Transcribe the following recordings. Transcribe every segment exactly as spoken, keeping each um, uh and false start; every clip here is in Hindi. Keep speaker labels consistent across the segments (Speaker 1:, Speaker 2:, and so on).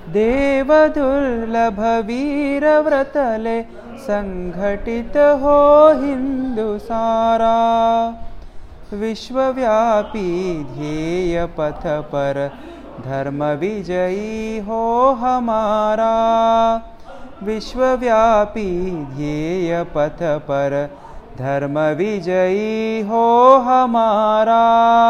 Speaker 1: देव दुर्लभ वीर व्रतले संघटित हो हिंदू सारा। विश्वव्यापी ध्येय पथ पर धर्म विजयी हो हमारा। विश्वव्यापी ध्येय पथ पर धर्म विजयी हो हमारा।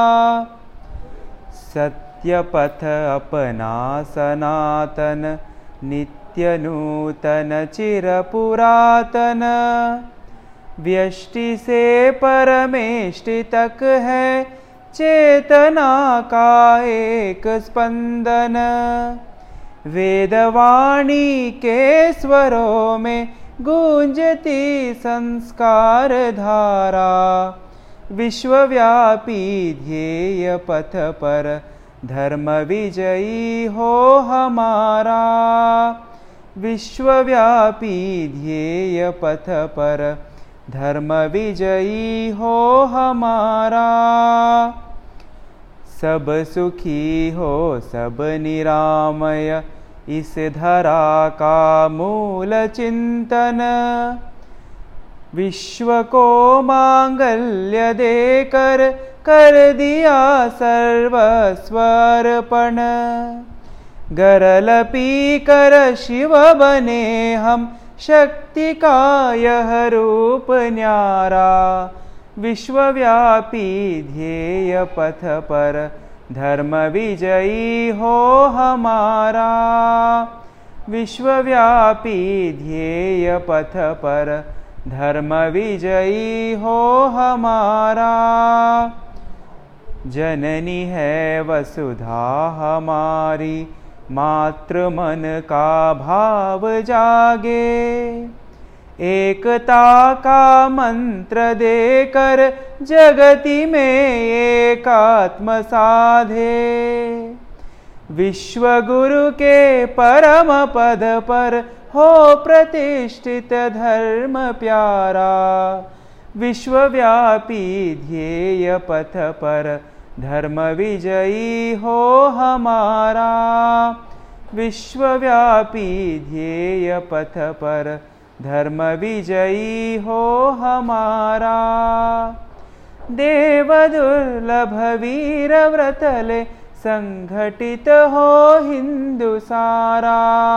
Speaker 1: सत्य पथ अपना सनातन नित्य नूतन चिर पुरातन। व्यष्टि से परमेष्टि तक है चेतना का एक स्पंदन। वेदवाणी के स्वरों में गूंजती संस्कार धारा। विश्वव्यापी ध्येय पथ पर धर्म विजयी हो हमारा। विश्वव्यापी ध्येय पथ पर धर्म विजयी हो हमारा। सब सुखी हो सब निरामय इस धरा का मूल चिंतन। विश्व को मांगल्य देकर कर दिया सर्वस्वर्पण। गरल पी कर शिव बने हम शक्ति का यह रूप न्यारा। विश्वव्यापी ध्येय पथ पर धर्म विजयी हो हमारा। विश्वव्यापी ध्येय पथ पर धर्म विजयी हो हमारा। जननी है वसुधा हमारी मातृ मन का भाव जागे। एकता का मंत्र देकर जगति में एकात्म साधे। विश्व गुरु के परम पद पर हो प्रतिष्ठित धर्म प्यारा। विश्वव्यापी ध्येय पथ पर धर्म विजयी हो हमारा। विश्वव्यापी ध्येय पथ पर धर्म विजयी हो हमारा। देव दुर्लभ वीर व्रतले संघटित हो हिंदू सारा।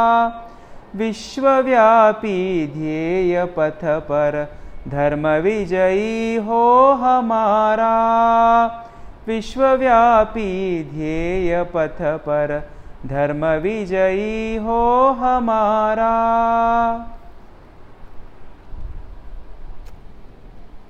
Speaker 1: विश्वव्यापी ध्येय पथ पर धर्म विजयी हो हमारा। विश्वव्यापी ध्येय पथ पर धर्म विजयी हो हमारा।